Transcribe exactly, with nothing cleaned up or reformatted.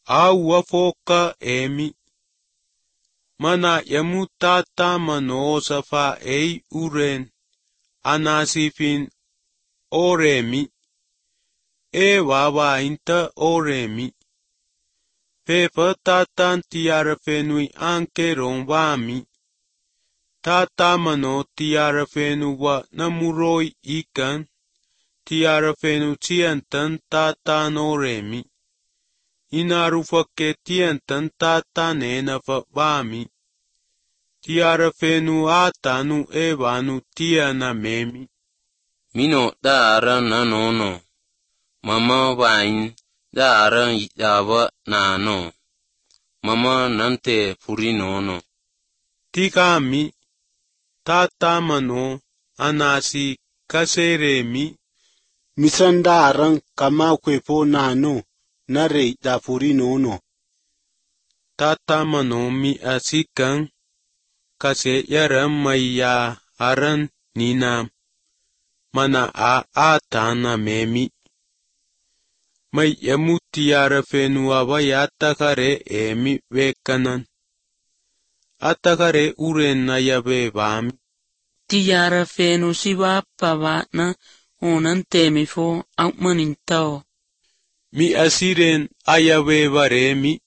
awa foka emi. Mana yamu tata manosa fa ei uren anasifin oremi. E wawa inta oremi. Pepa tatan tiara fenui anke romvami. Tata mano tiara fenu wa namuroi ikan. Tiara fenu tiantan tatan oremi. Inarufake tiantan tatan enafa vami. Tiara fenu atanu evanu tiana memi. Mino dara nanono. Mama vain dara yava nano. Mama nante furinono. Tikami tata mano anasi kaseremi. Misandaran kama kwepo nano nare da furinono. Tata mano mi asikan kase yaram maya aran ninam. Mana a atana memi. May yamutiara fenua vayatakare emi vekanan. Atakare uren na yabe vami. Tiara fenu siwa pavatna onan temifo aukmanintao. Mi asiren ayabe varemi.